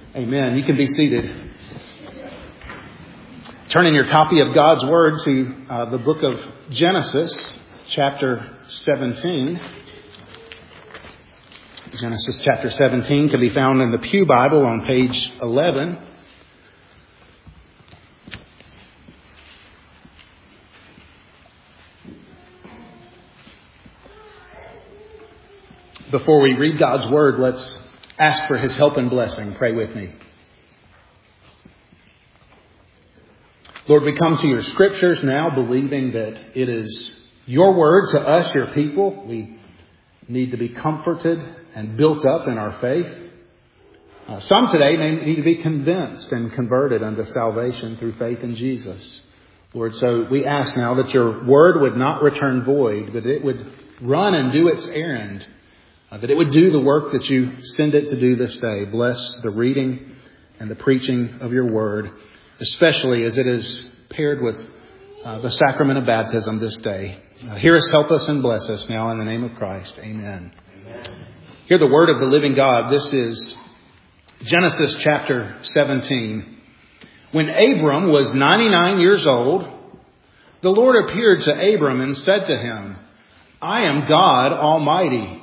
Amen. You can be seated. Turn in your copy of God's Word to the book of Genesis, chapter 17. Genesis chapter 17 can be found in the Pew Bible on page 11. Before we read God's Word, let's ask for His help and blessing. Pray with me. Lord, we come to your Scriptures now believing that it is your Word to us, your people. We need to be comforted and built up in our faith. Some today may need to be convinced and converted unto salvation through faith in Jesus. Lord, so we ask now that your Word would not return void, but it would run and do its errand. That it would do the work that you send it to do this day. Bless the reading and the preaching of your word, especially as it is paired with the sacrament of baptism this day. Hear us, help us, and bless us now in the name of Christ. Amen. Amen. Hear the word of the living God. This is Genesis chapter 17. When Abram was 99 years old, the Lord appeared to Abram and said to him, I am God Almighty.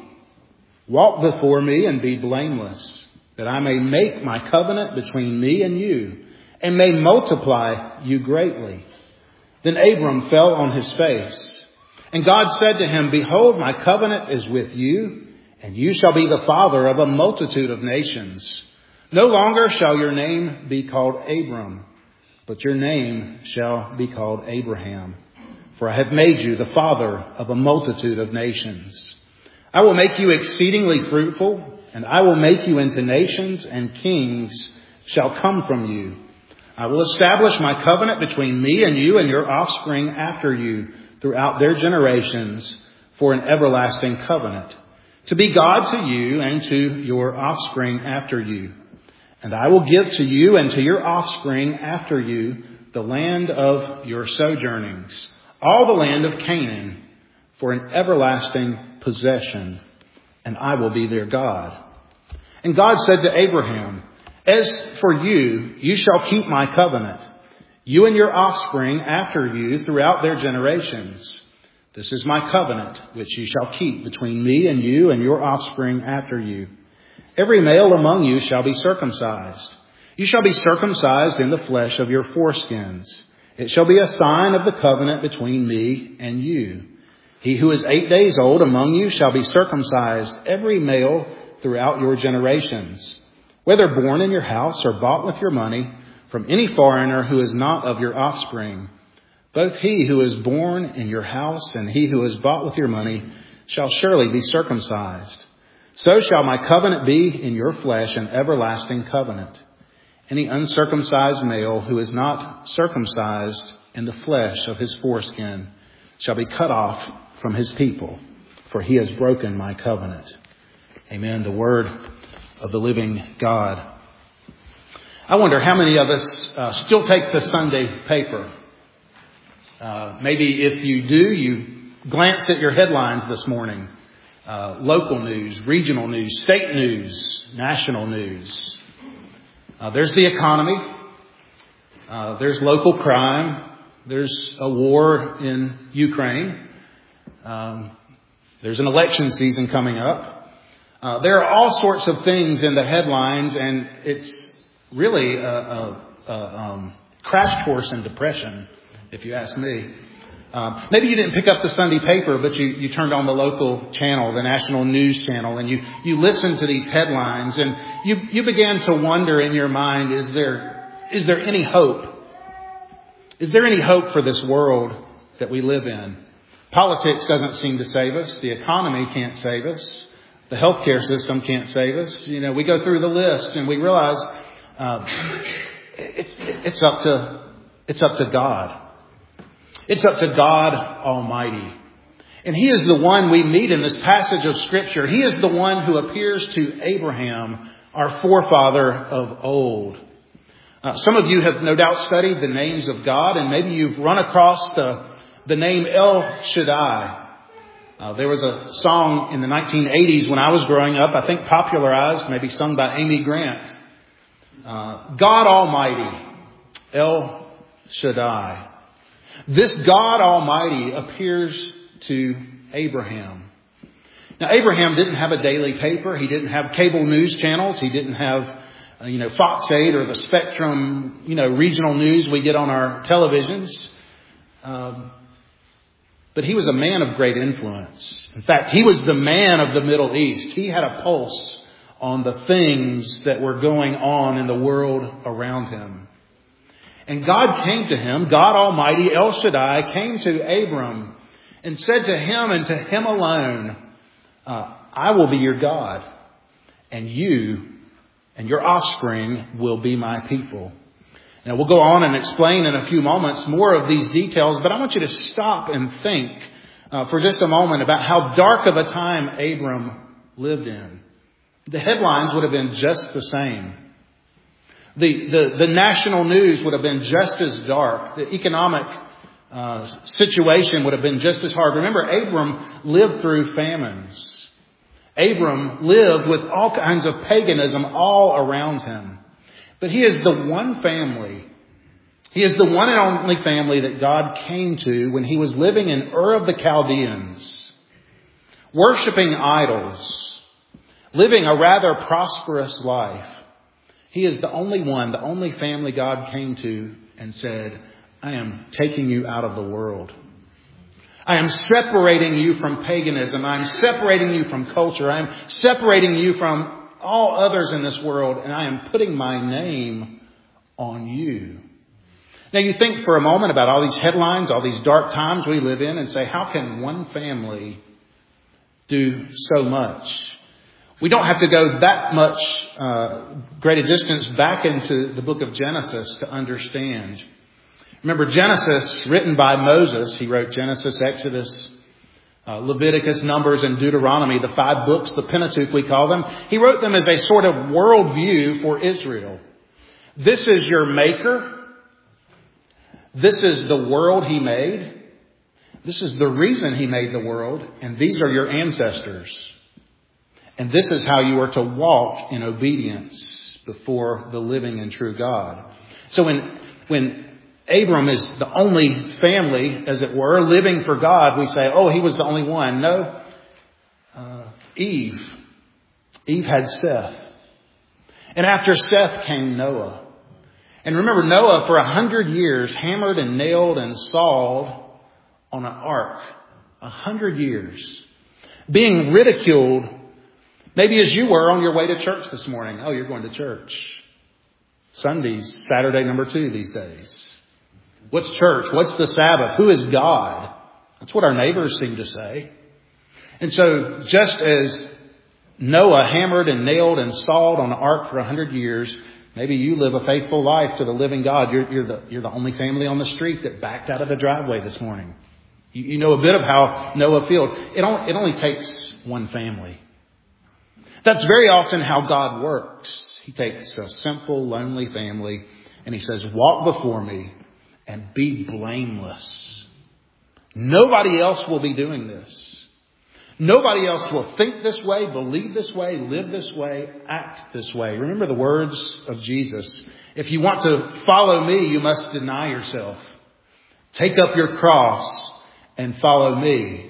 Walk before me and be blameless, that I may make my covenant between me and you, and may multiply you greatly. Then Abram fell on his face. And God said to him, Behold, my covenant is with you, and you shall be the father of a multitude of nations. No longer shall your name be called Abram, but your name shall be called Abraham. For I have made you the father of a multitude of nations. I will make you exceedingly fruitful, and I will make you into nations, and kings shall come from you. I will establish my covenant between me and you and your offspring after you throughout their generations for an everlasting covenant, to be God to you and to your offspring after you. And I will give to you and to your offspring after you the land of your sojournings, all the land of Canaan, for an everlasting possession, and I will be their God. And God said to Abraham, As for you, you shall keep my covenant, you and your offspring after you throughout their generations. This is my covenant, which you shall keep between me and you and your offspring after you. Every male among you shall be circumcised. You shall be circumcised in the flesh of your foreskins. It shall be a sign of the covenant between me and you. He who is 8 days old among you shall be circumcised, every male throughout your generations, whether born in your house or bought with your money from any foreigner who is not of your offspring. Both he who is born in your house and he who is bought with your money shall surely be circumcised. So shall my covenant be in your flesh, an everlasting covenant. Any uncircumcised male who is not circumcised in the flesh of his foreskin shall be cut off from his people, for he has broken my covenant. Amen. The word of the living God. I wonder how many of us still take the Sunday paper. Maybe if you do, you glanced at your headlines this morning. Local news, regional news, state news, national news. There's the economy. There's local crime. There's a war in Ukraine. There's an election season coming up. There are all sorts of things in the headlines, and it's really a crash course in depression, if you ask me. Maybe you didn't pick up the Sunday paper, but you turned on the local channel, the national news channel, and you listened to these headlines, and you began to wonder in your mind, is there any hope? Is there any hope for this world that we live in? Politics doesn't seem to save us. The economy can't save us. The healthcare system can't save us. You know, we go through the list and we realize it's up to God. It's up to God Almighty. And He is the one we meet in this passage of Scripture. He is the one who appears to Abraham, our forefather of old. Some of you have no doubt studied the names of God, and maybe you've run across the name El Shaddai. There was a song in the 1980s when I was growing up, I think popularized, maybe sung by Amy Grant. God Almighty, El Shaddai. This God Almighty appears to Abraham. Now, Abraham didn't have a daily paper. He didn't have cable news channels. He didn't have, Fox 8 or the Spectrum, regional news we get on our televisions. But he was a man of great influence. In fact, he was the man of the Middle East. He had a pulse on the things that were going on in the world around him. And God came to him, God Almighty, El Shaddai, came to Abram and said to him and to him alone, I will be your God, and you and your offspring will be my people. Now, we'll go on and explain in a few moments more of these details, but I want you to stop and think for just a moment about how dark of a time Abram lived in. The headlines would have been just the same. The national news would have been just as dark. The economic situation would have been just as hard. Remember, Abram lived through famines. Abram lived with all kinds of paganism all around him. But he is the one family, he is the one and only family that God came to when he was living in Ur of the Chaldeans, worshiping idols, living a rather prosperous life. He is the only one, the only family God came to and said, I am taking you out of the world. I am separating you from paganism. I am separating you from culture. I am separating you from all others in this world, and I am putting my name on you. Now you think for a moment about all these headlines, all these dark times we live in, and say, how can one family do so much? We don't have to go that much great a distance back into the book of Genesis to understand. Remember, Genesis, written by Moses, he wrote Genesis, Exodus, Leviticus, Numbers, and Deuteronomy, the 5 books, the Pentateuch we call them. He wrote them as a sort of worldview for Israel. This is your maker. This is the world he made. This is the reason he made the world. And these are your ancestors. And this is how you are to walk in obedience before the living and true God. So when Abram is the only family, as it were, living for God, we say, oh, he was the only one. No. Eve. Eve had Seth. And after Seth came Noah. And remember, Noah for 100 years hammered and nailed and sawed on an ark. 100 years. Being ridiculed, maybe as you were on your way to church this morning. Oh, you're going to church. Sunday's Saturday number 2 these days. What's church? What's the Sabbath? Who is God? That's what our neighbors seem to say. And so just as Noah hammered and nailed and sawed on an ark for 100 years, maybe you live a faithful life to the living God. You're the only family on the street that backed out of the driveway this morning. You know a bit of how Noah feels. It only takes one family. That's very often how God works. He takes a simple, lonely family and he says, walk before me. And be blameless. Nobody else will be doing this. Nobody else will think this way, believe this way, live this way, act this way. Remember the words of Jesus. If you want to follow me, you must deny yourself. Take up your cross and follow me.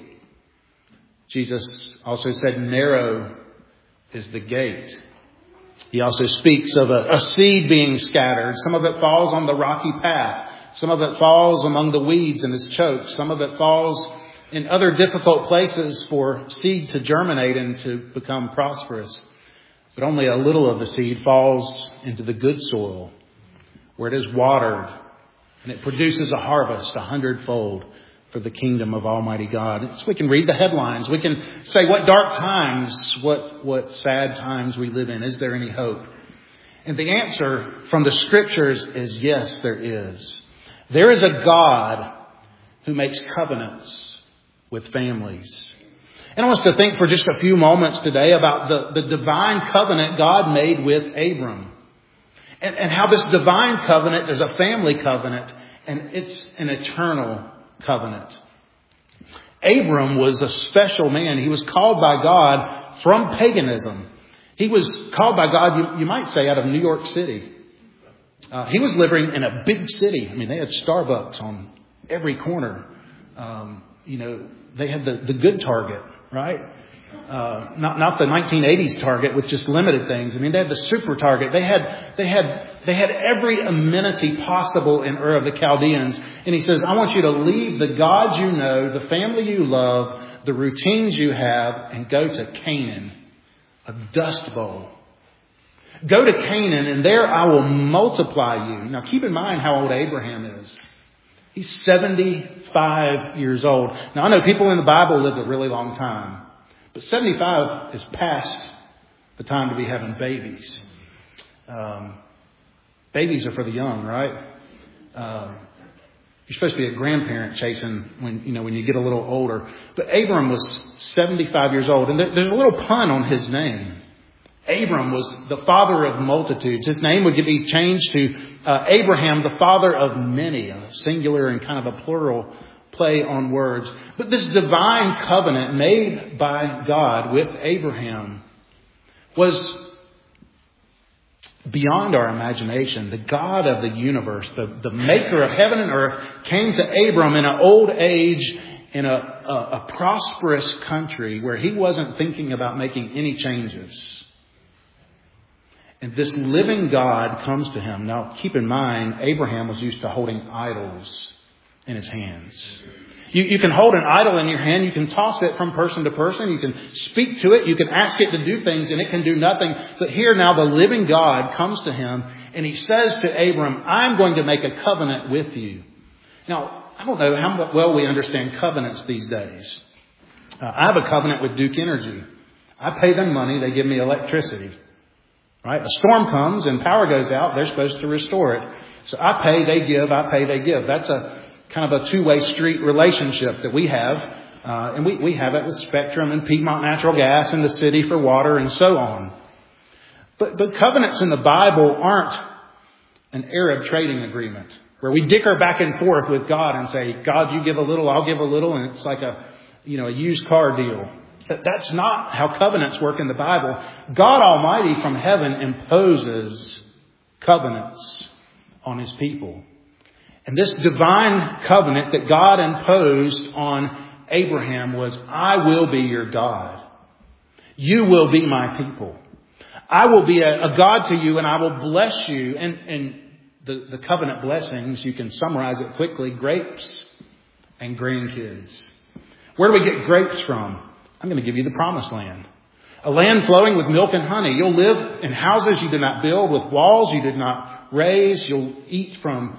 Jesus also said, narrow is the gate. He also speaks of a seed being scattered. Some of it falls on the rocky path. Some of it falls among the weeds and is choked. Some of it falls in other difficult places for seed to germinate and to become prosperous. But only a little of the seed falls into the good soil where it is watered and it produces a harvest 100-fold for the kingdom of Almighty God. So we can read the headlines. We can say what dark times, what sad times we live in. Is there any hope? And the answer from the scriptures is yes, there is. There is a God who makes covenants with families. And I want us to think for just a few moments today about the divine covenant God made with Abram. And how this divine covenant is a family covenant and it's an eternal covenant. Abram was a special man. He was called by God from paganism. He was called by God, you might say, out of New York City. He was living in a big city. I mean, they had Starbucks on every corner. They had the good Target, right? Not the 1980s Target with just limited things. I mean, they had the super Target. They had every amenity possible in Ur of the Chaldeans. And he says, I want you to leave the gods you know, the family you love, the routines you have, and go to Canaan, a dust bowl. Go to Canaan, and there I will multiply you. Now, keep in mind how old Abraham is. He's 75 years old. Now, I know people in the Bible lived a really long time. But 75 is past the time to be having babies. Babies are for the young, right? You're supposed to be a grandparent chasing when you get a little older. But Abram was 75 years old. And there's a little pun on his name. Abram was the father of multitudes. His name would be changed to Abraham, the father of many, a singular and kind of a plural play on words. But this divine covenant made by God with Abraham was beyond our imagination. The God of the universe, the maker of heaven and earth, came to Abram in an old age in a prosperous country where he wasn't thinking about making any changes. And this living God comes to him. Now, keep in mind, Abraham was used to holding idols in his hands. You can hold an idol in your hand. You can toss it from person to person. You can speak to it. You can ask it to do things and it can do nothing. But here now the living God comes to him and he says to Abram, I'm going to make a covenant with you. Now, I don't know how well we understand covenants these days. I have a covenant with Duke Energy. I pay them money. They give me electricity. Right? A storm comes and power goes out. They're supposed to restore it. So I pay, they give. I pay, they give. That's a kind of a two-way street relationship that we have. And we have it with Spectrum and Piedmont Natural Gas and the city for water and so on. But covenants in the Bible aren't an Arab trading agreement where we dicker back and forth with God and say, God, you give a little, I'll give a little. And it's like a used car deal. That's not how covenants work in the Bible. God Almighty from heaven imposes covenants on his people. And this divine covenant that God imposed on Abraham was, I will be your God. You will be my people. I will be a God to you and I will bless you. And the covenant blessings, you can summarize it quickly, grapes and grandkids. Where do we get grapes from? I'm going to give you the promised land. A land flowing with milk and honey. You'll live in houses you did not build, with walls you did not raise. You'll eat from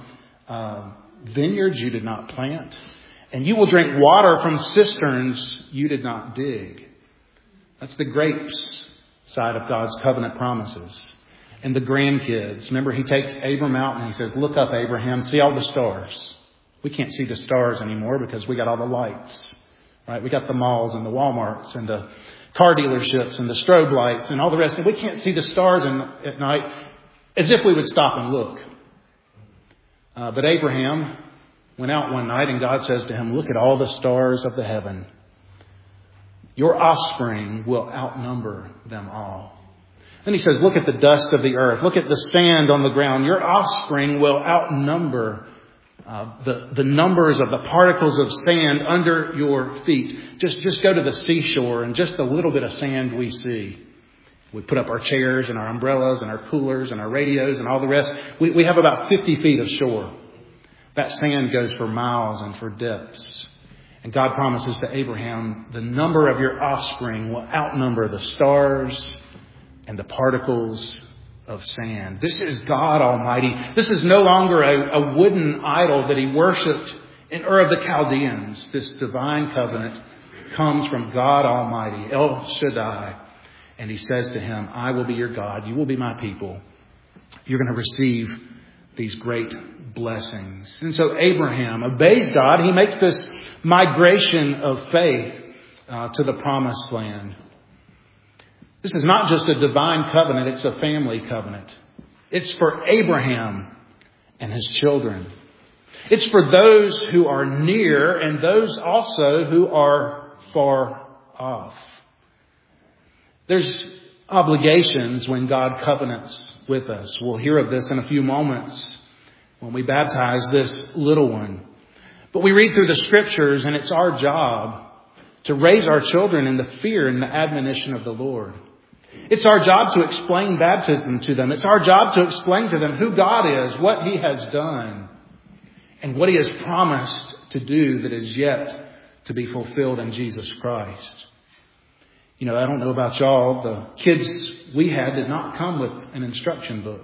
vineyards you did not plant. And you will drink water from cisterns you did not dig. That's the grapes side of God's covenant promises. And the grandkids. Remember, he takes Abram out and he says, look up, Abraham, see all the stars. We can't see the stars anymore because we got all the lights. Right? We got the malls and the Walmarts and the car dealerships and the strobe lights and all the rest. And we can't see the stars at night as if we would stop and look. But Abraham went out one night and God says to him, look at all the stars of the heaven. Your offspring will outnumber them all. Then he says, look at the dust of the earth. Look at the sand on the ground. Your offspring will outnumber the numbers of the particles of sand under your feet. Just go to the seashore and just the little bit of sand we see. We put up our chairs and our umbrellas and our coolers and our radios and all the rest. We have about 50 feet of shore. That sand goes for miles and for depths. And God promises to Abraham, the number of your offspring will outnumber the stars and the particles of sand. This is God Almighty. This is no longer a wooden idol that he worshipped in Ur of the Chaldeans. This divine covenant comes from God Almighty, El Shaddai. And he says to him, I will be your God. You will be my people. You're going to receive these great blessings. And so Abraham obeys God. He makes this migration of faith to the promised land. This is not just a divine covenant, it's a family covenant. It's for Abraham and his children. It's for those who are near and those also who are far off. There's obligations when God covenants with us. We'll hear of this in a few moments when we baptize this little one. But we read through the Scriptures, and it's our job to raise our children in the fear and the admonition of the Lord. It's our job to explain baptism to them. It's our job to explain to them who God is, what He has done, and what He has promised to do that is yet to be fulfilled in Jesus Christ. I don't know about y'all. The kids we had did not come with an instruction book.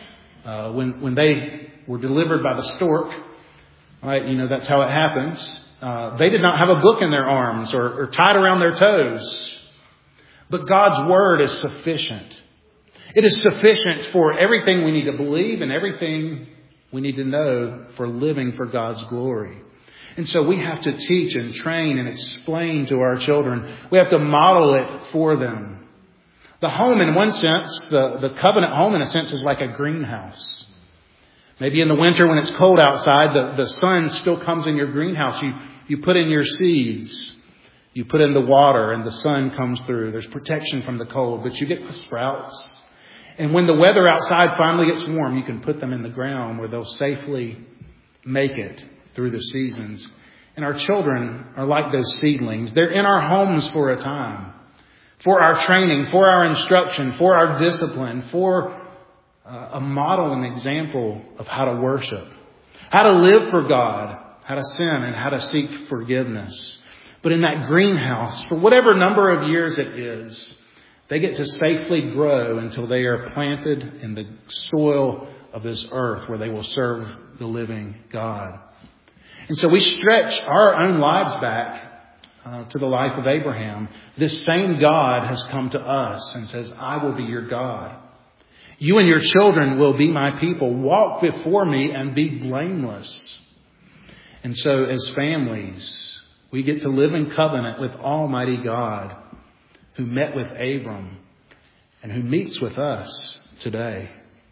When they were delivered by the stork, right? That's how it happens. They did not have a book in their arms or tied around their toes. But God's Word is sufficient. It is sufficient for everything we need to believe and everything we need to know for living for God's glory. And so we have to teach and train and explain to our children. We have to model it for them. The home, in one sense, the covenant home, in a sense, is like a greenhouse. Maybe in the winter when it's cold outside, the sun still comes in your greenhouse. You put in your seeds. You put in the water and the sun comes through. There's protection from the cold, but you get the sprouts. And when the weather outside finally gets warm, you can put them in the ground where they'll safely make it through the seasons. And our children are like those seedlings. They're in our homes for a time, for our training, for our instruction, for our discipline, for a model and example of how to worship, how to live for God, how to sin, and how to seek forgiveness. But in that greenhouse, for whatever number of years it is, they get to safely grow until they are planted in the soil of this earth where they will serve the living God. And so we stretch our own lives back to the life of Abraham. This same God has come to us and says, I will be your God. You and your children will be my people. Walk before me and be blameless. And so as families, we get to live in covenant with Almighty God, who met with Abram and who meets with us today.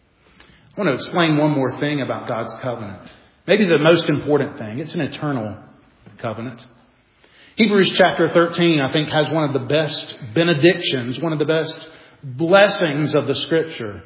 I want to explain one more thing about God's covenant. Maybe the most important thing. It's an eternal covenant. Hebrews chapter 13, I think, has one of the best benedictions, one of the best blessings of the Scripture.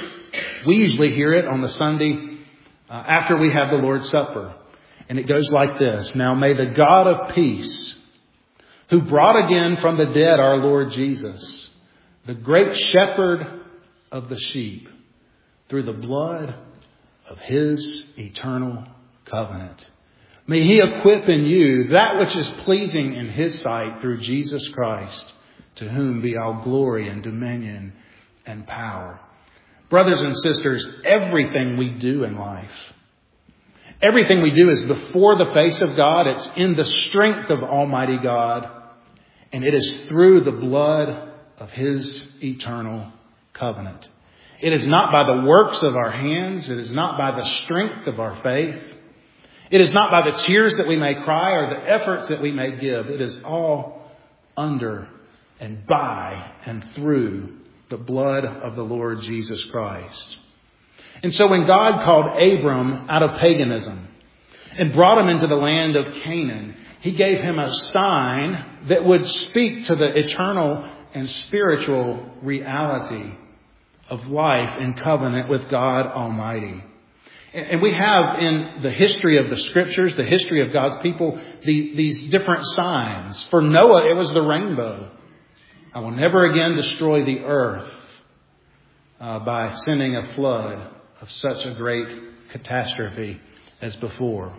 We usually hear it on the Sunday after we have the Lord's Supper. And it goes like this. Now may the God of peace, who brought again from the dead our Lord Jesus, the great shepherd of the sheep, through the blood of His eternal covenant, may He equip in you that which is pleasing in His sight through Jesus Christ, to whom be all glory and dominion and power. Brothers and sisters, everything we do in life, everything we do is before the face of God. It's in the strength of Almighty God. And it is through the blood of His eternal covenant. It is not by the works of our hands. It is not by the strength of our faith. It is not by the tears that we may cry or the efforts that we may give. It is all under and by and through the blood of the Lord Jesus Christ. And so when God called Abram out of paganism and brought him into the land of Canaan, He gave him a sign that would speak to the eternal and spiritual reality of life in covenant with God Almighty. And we have in the history of the Scriptures, the history of God's people, these different signs. For Noah, it was the rainbow. I will never again destroy the earth by sending a flood of such a great catastrophe as before.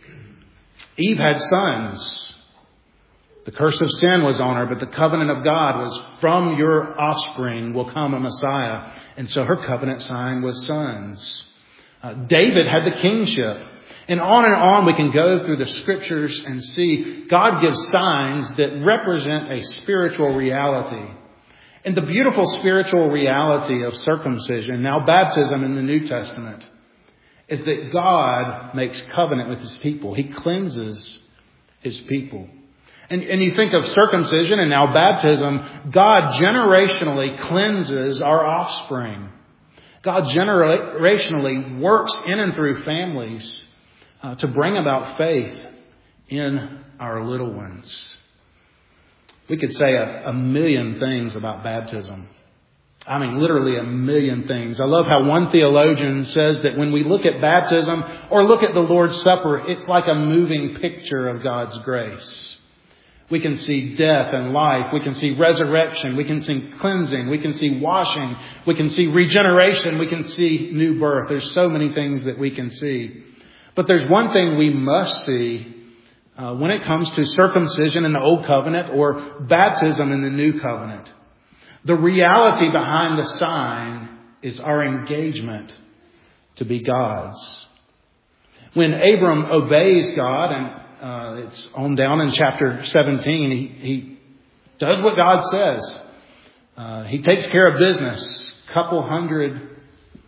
Eve had sons. The curse of sin was on her, but the covenant of God was, from your offspring will come a Messiah. And so her covenant sign was sons. David had the kingship. And on we can go through the Scriptures and see God gives signs that represent a spiritual reality. And the beautiful spiritual reality of circumcision, now baptism in the New Testament, is that God makes covenant with His people. He cleanses His people. And you think of circumcision and now baptism, God generationally cleanses our offspring. God generationally works in and through families to bring about faith in our little ones. We could say a million things about baptism. I mean, literally a million things. I love how one theologian says that when we look at baptism or look at the Lord's Supper, it's like a moving picture of God's grace. We can see death and life. We can see resurrection. We can see cleansing. We can see washing. We can see regeneration. We can see new birth. There's so many things that we can see. But there's one thing we must see when it comes to circumcision in the Old Covenant or baptism in the New Covenant. The reality behind the sign is our engagement to be God's. When Abram obeys God, and it's on down in chapter 17, he does what God says. He takes care of business, couple hundred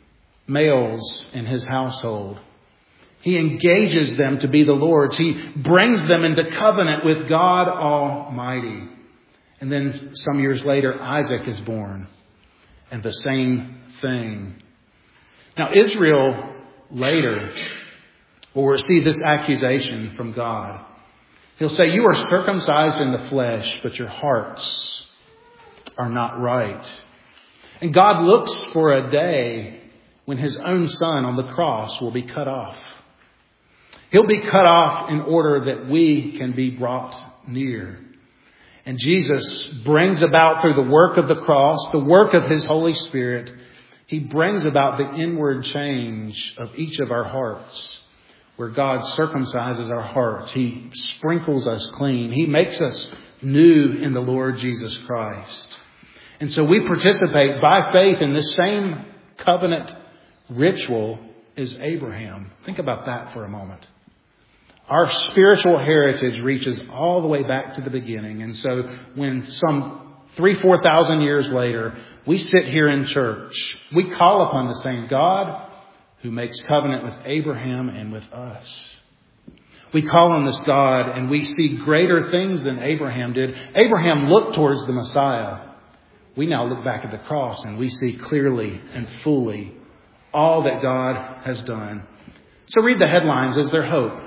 males in his household. He engages them to be the Lord's. He brings them into covenant with God Almighty. And then some years later, Isaac is born. And the same thing. Now, Israel later will receive this accusation from God. He'll say, you are circumcised in the flesh, but your hearts are not right. And God looks for a day when His own Son on the cross will be cut off. He'll be cut off in order that we can be brought near. And Jesus brings about through the work of the cross, the work of His Holy Spirit, He brings about the inward change of each of our hearts, where God circumcises our hearts. He sprinkles us clean. He makes us new in the Lord Jesus Christ. And so we participate by faith in this same covenant ritual as Abraham. Think about that for a moment. Our spiritual heritage reaches all the way back to the beginning. And so when some 3,000-4,000 years later, we sit here in church, we call upon the same God who makes covenant with Abraham and with us. We call on this God and we see greater things than Abraham did. Abraham looked towards the Messiah. We now look back at the cross and we see clearly and fully all that God has done. So read the headlines. Is there hope?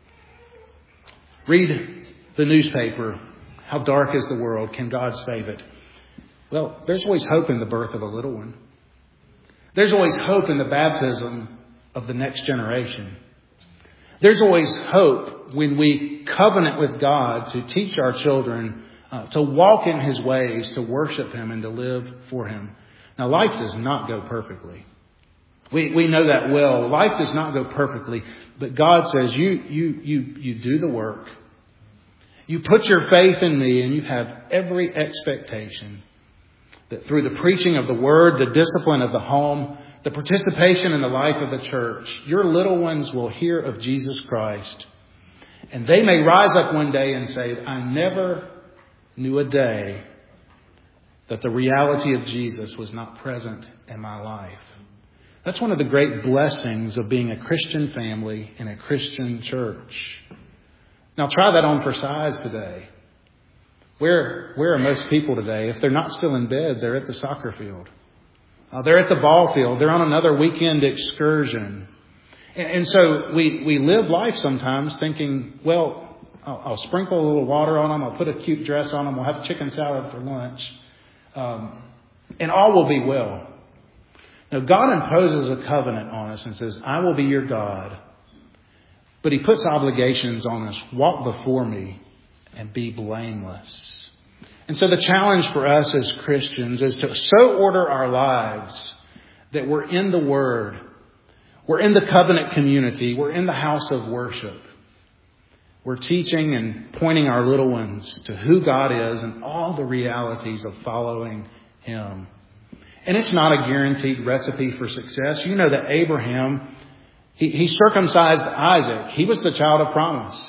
Read the newspaper. How dark is the world? Can God save it? Well, there's always hope in the birth of a little one. There's always hope in the baptism of the next generation. There's always hope when we covenant with God to teach our children to walk in His ways, to worship Him and to live for Him. Now, life does not go perfectly. We know that well. Life does not go perfectly, but God says, you do the work. You put your faith in me and you have every expectation that through the preaching of the Word, the discipline of the home, the participation in the life of the church, your little ones will hear of Jesus Christ. And they may rise up one day and say, I never knew a day that the reality of Jesus was not present in my life. That's one of the great blessings of being a Christian family in a Christian church. Now try that on for size today. Where are most people today? If they're not still in bed, they're at the soccer field. They're at the ball field. They're on another weekend excursion. And so we live life sometimes thinking, well, I'll sprinkle a little water on them. I'll put a cute dress on them. We'll have chicken salad for lunch. And all will be well. Now, God imposes a covenant on us and says, I will be your God. But He puts obligations on us. Walk before me and be blameless. And so the challenge for us as Christians is to so order our lives that we're in the Word. We're in the covenant community. We're in the house of worship. We're teaching and pointing our little ones to who God is and all the realities of following Him. And it's not a guaranteed recipe for success. You know that Abraham, he circumcised Isaac. He was the child of promise.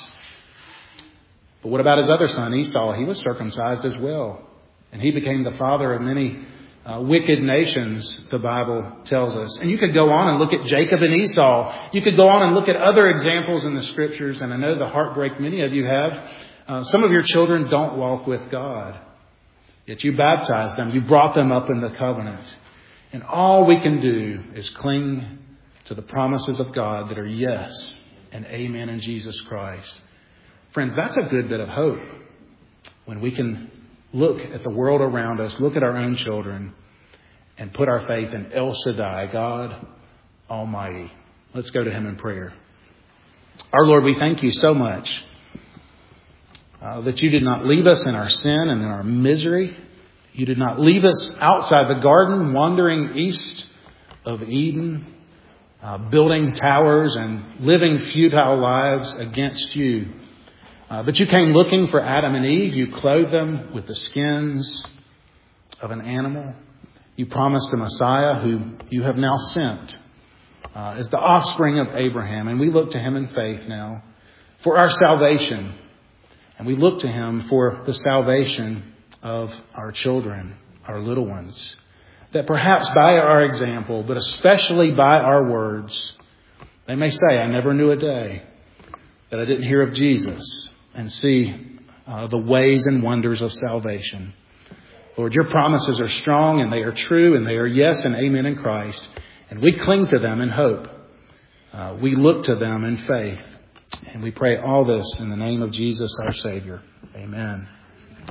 But what about his other son, Esau? He was circumcised as well. And he became the father of many wicked nations, the Bible tells us. And you could go on and look at Jacob and Esau. You could go on and look at other examples in the Scriptures. And I know the heartbreak many of you have. Some of your children don't walk with God. Yet you baptized them. You brought them up in the covenant. And all we can do is cling to the promises of God that are yes and amen in Jesus Christ. Friends, that's a good bit of hope. When we can look at the world around us, look at our own children, and put our faith in El Shaddai, God Almighty. Let's go to Him in prayer. Our Lord, we thank You so much that You did not leave us in our sin and in our misery. You did not leave us outside the garden, wandering east of Eden, building towers and living futile lives against You. But You came looking for Adam and Eve. You clothed them with the skins of an animal. You promised a Messiah who You have now sent as the offspring of Abraham. And we look to Him in faith now for our salvation. And we look to Him for the salvation of our children, our little ones. That perhaps by our example, but especially by our words, they may say, I never knew a day that I didn't hear of Jesus and see the ways and wonders of salvation. Lord, Your promises are strong and they are true and they are yes and amen in Christ. And we cling to them in hope. We look to them in faith. And we pray all this in the name of Jesus, our Savior. Amen.